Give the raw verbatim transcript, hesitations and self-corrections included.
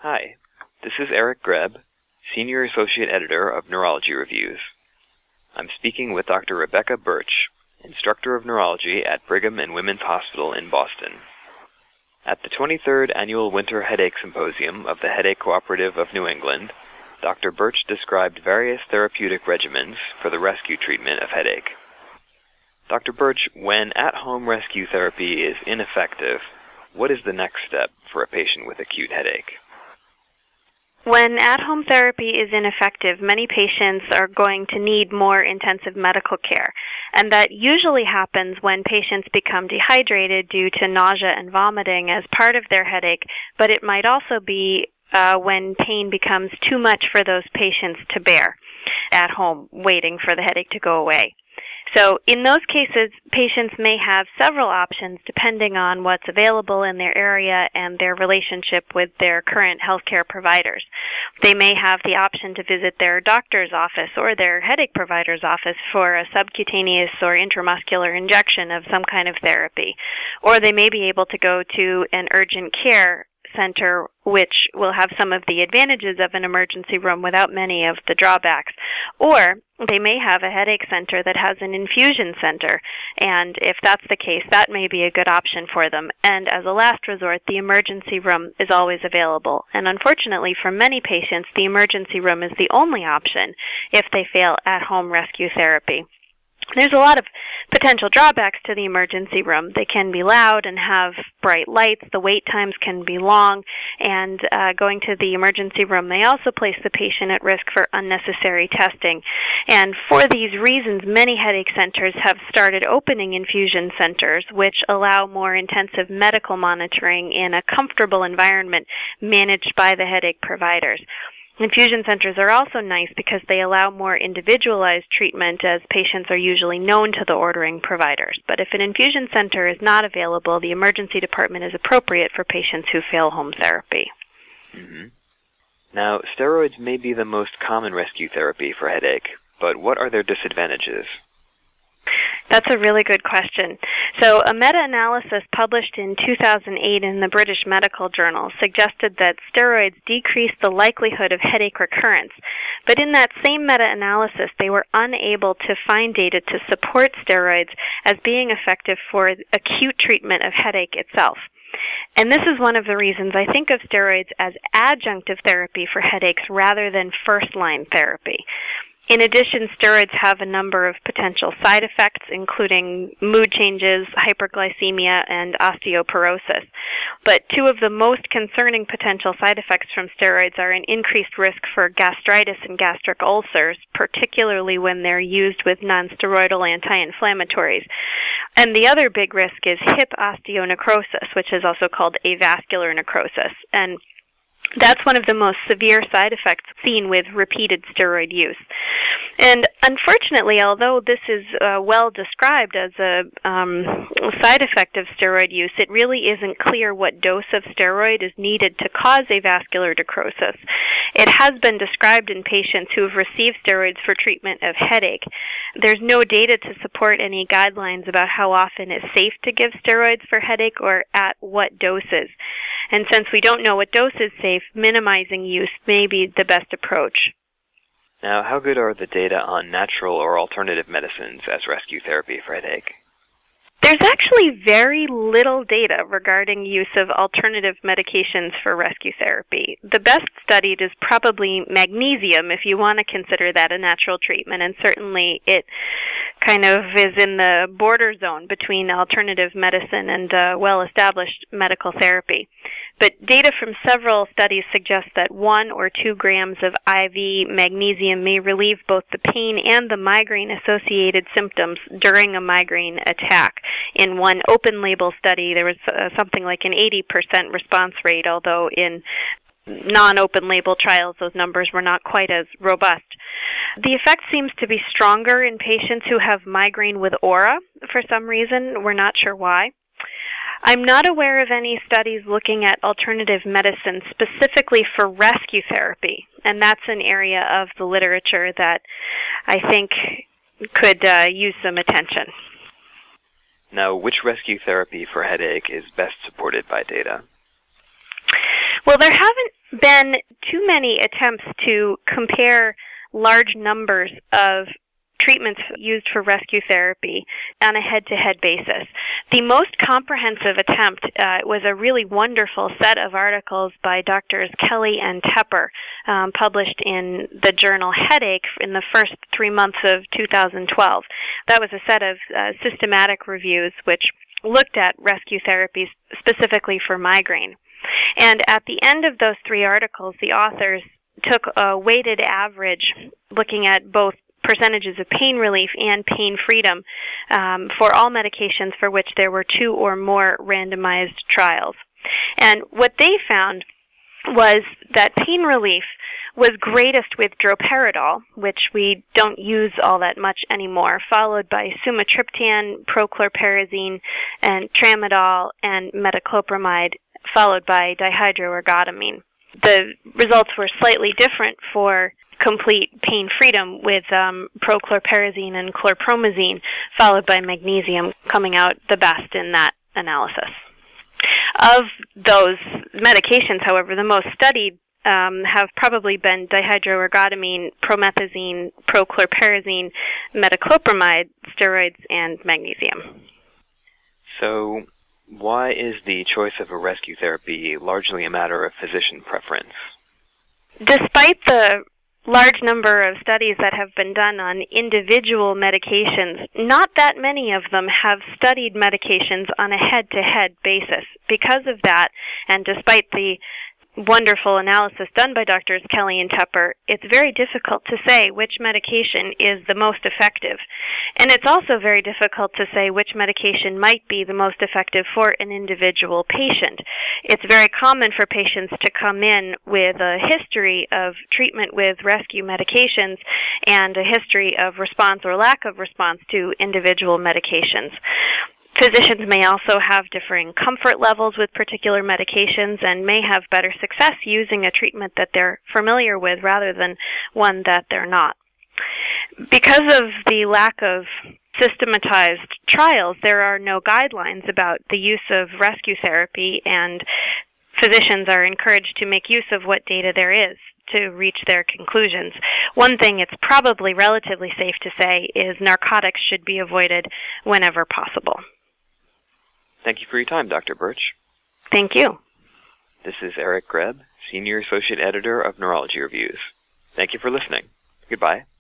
Hi, this is Eric Greb, Senior Associate Editor of Neurology Reviews. I'm speaking with Doctor Rebecca Birch, Instructor of Neurology at Brigham and Women's Hospital in Boston. At the twenty-third Annual Winter Headache Symposium of the Headache Cooperative of New England, Doctor Birch described various therapeutic regimens for the rescue treatment of headache. Doctor Birch, when at-home rescue therapy is ineffective, what is the next step for a patient with acute headache? When at-home therapy is ineffective, many patients are going to need more intensive medical care, and that usually happens when patients become dehydrated due to nausea and vomiting as part of their headache, but it might also be uh, when pain becomes too much for those patients to bear at home, waiting for the headache to go away. So in those cases, patients may have several options depending on what's available in their area and their relationship with their current healthcare providers. They may have the option to visit their doctor's office or their headache provider's office for a subcutaneous or intramuscular injection of some kind of therapy. Or they may be able to go to an urgent care center, which will have some of the advantages of an emergency room without many of the drawbacks. Or they may have a headache center that has an infusion center, and if that's the case, that may be a good option for them. And as a last resort, the emergency room is always available. And unfortunately, for many patients, the emergency room is the only option if they fail at-home rescue therapy. There's a lot of potential drawbacks to the emergency room. They can be loud and have bright lights. The wait times can be long. And uh, going to the emergency room may also place the patient at risk for unnecessary testing. And for these reasons, many headache centers have started opening infusion centers, which allow more intensive medical monitoring in a comfortable environment managed by the headache providers. Infusion centers are also nice because they allow more individualized treatment, as patients are usually known to the ordering providers. But if an infusion center is not available, the emergency department is appropriate for patients who fail home therapy. Mm-hmm. Now, steroids may be the most common rescue therapy for headache, but what are their disadvantages? That's a really good question. So a meta-analysis published in two thousand eight in the British Medical Journal suggested that steroids decrease the likelihood of headache recurrence. But in that same meta-analysis, they were unable to find data to support steroids as being effective for acute treatment of headache itself. And this is one of the reasons I think of steroids as adjunctive therapy for headaches rather than first-line therapy. In addition, steroids have a number of potential side effects, including mood changes, hyperglycemia, and osteoporosis. But two of the most concerning potential side effects from steroids are an increased risk for gastritis and gastric ulcers, particularly when they're used with nonsteroidal anti-inflammatories. And the other big risk is hip osteonecrosis, which is also called avascular necrosis. And that's one of the most severe side effects seen with repeated steroid use. And unfortunately, although this is uh, well described as a um, side effect of steroid use, it really isn't clear what dose of steroid is needed to cause avascular necrosis. It has been described in patients who have received steroids for treatment of headache. There's no data to support any guidelines about how often it's safe to give steroids for headache or at what doses. And since we don't know what dose is safe, minimizing use may be the best approach. Now, how good are the data on natural or alternative medicines as rescue therapy for headache? There's actually very little data regarding use of alternative medications for rescue therapy. The best studied is probably magnesium, if you want to consider that a natural treatment, and certainly it kind of is in the border zone between alternative medicine and uh, well-established medical therapy. But data from several studies suggest that one or two grams of I V magnesium may relieve both the pain and the migraine-associated symptoms during a migraine attack. In one open-label study, there was uh, something like an eighty percent response rate, although in non-open label trials, those numbers were not quite as robust. The effect seems to be stronger in patients who have migraine with aura for some reason. We're not sure why. I'm not aware of any studies looking at alternative medicine specifically for rescue therapy, and that's an area of the literature that I think could uh, use some attention. Now, which rescue therapy for headache is best supported by data? Well, there haven't been too many attempts to compare large numbers of treatments used for rescue therapy on a head-to-head basis. The most comprehensive attempt uh, was a really wonderful set of articles by Doctors Kelly and Tepper, um, published in the journal Headache in the first three months of two thousand twelve. That was a set of uh, systematic reviews which looked at rescue therapies specifically for migraine. And at the end of those three articles, the authors took a weighted average looking at both percentages of pain relief and pain freedom um, for all medications for which there were two or more randomized trials. And what they found was that pain relief was greatest with droperidol, which we don't use all that much anymore, followed by sumatriptan, prochlorperazine, and tramadol, and metoclopramide, followed by dihydroergotamine. The results were slightly different for complete pain freedom, with um, prochlorperazine and chlorpromazine, followed by magnesium coming out the best in that analysis. Of those medications, however, the most studied um, have probably been dihydroergotamine, promethazine, prochlorperazine, metoclopramide, steroids, and magnesium. So, why is the choice of a rescue therapy largely a matter of physician preference? Despite the large number of studies that have been done on individual medications, not that many of them have studied medications on a head-to-head basis. Because of that, and despite the wonderful analysis done by Doctors Kelly and Tepper, it's very difficult to say which medication is the most effective. And it's also very difficult to say which medication might be the most effective for an individual patient. It's very common for patients to come in with a history of treatment with rescue medications and a history of response or lack of response to individual medications. Physicians may also have differing comfort levels with particular medications and may have better success using a treatment that they're familiar with rather than one that they're not. Because of the lack of systematized trials, there are no guidelines about the use of rescue therapy, and physicians are encouraged to make use of what data there is to reach their conclusions. One thing it's probably relatively safe to say is narcotics should be avoided whenever possible. Thank you for your time, Doctor Birch. Thank you. This is Eric Greb, Senior Associate Editor of Neurology Reviews. Thank you for listening. Goodbye.